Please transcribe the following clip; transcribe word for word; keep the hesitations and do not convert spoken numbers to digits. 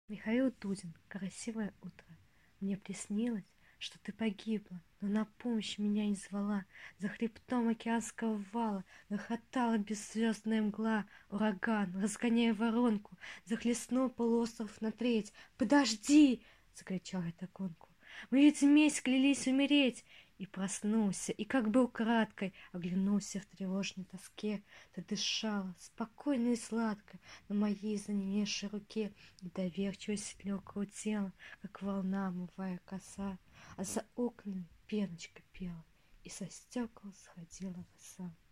Михаил Дудин, красивое утро. Мне приснилось, что ты погибла, но на помощь меня не звала. За хребтом океанского вала грохотала беззвездная мгла. Ураган, разгоняя воронку, захлестнул полуостров на треть. «Подожди!» — закричал я догонку. «Мы ведь вместе клялись умереть!» И проснулся, и как бы украдкой оглянулся в тревожной тоске. Ты дышала спокойно и сладко на моей занемевшей руке, и доверчивость легкого тела, как волна, омывая коса, а за окнами пеночка пела, и со стекол сходила роса.